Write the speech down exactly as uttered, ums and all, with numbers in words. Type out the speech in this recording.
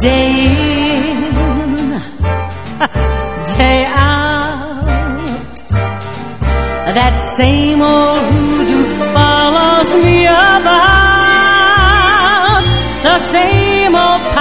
day in, day out. That same old hoodoo follows me about. The same old